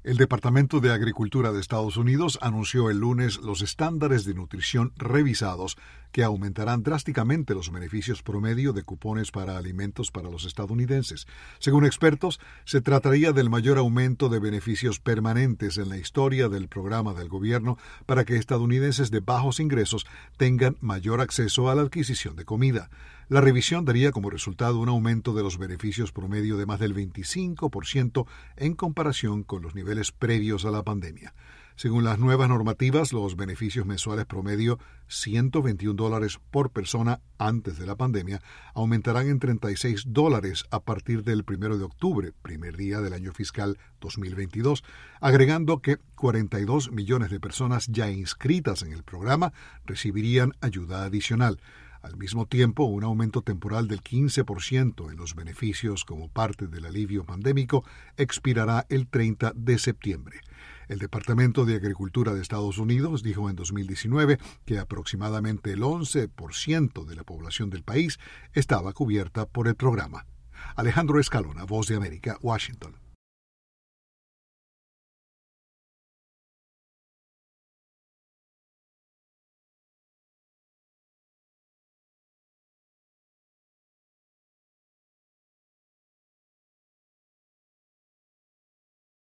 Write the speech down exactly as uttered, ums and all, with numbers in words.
El Departamento de Agricultura de Estados Unidos anunció el lunes los estándares de nutrición revisados que aumentarán drásticamente los beneficios promedio de cupones para alimentos para los estadounidenses. Según expertos, se trataría del mayor aumento de beneficios permanentes en la historia del programa del gobierno para que estadounidenses de bajos ingresos tengan mayor acceso a la adquisición de comida. La revisión daría como resultado un aumento de los beneficios promedio de más del veinticinco por ciento en comparación con los niveles previos a la pandemia. Según las nuevas normativas, los beneficios mensuales promedio, ciento veintiún dólares por persona antes de la pandemia, aumentarán en treinta y seis dólares a partir del primero de octubre, primer día del año fiscal dos mil veintidós, agregando que cuarenta y dos millones de personas ya inscritas en el programa recibirían ayuda adicional. Al mismo tiempo, un aumento temporal del quince por ciento en los beneficios como parte del alivio pandémico expirará el treinta de septiembre. El Departamento de Agricultura de Estados Unidos dijo en dos mil diecinueve que aproximadamente el once por ciento de la población del país estaba cubierta por el programa. Alejandro Escalona, Voz de América, Washington.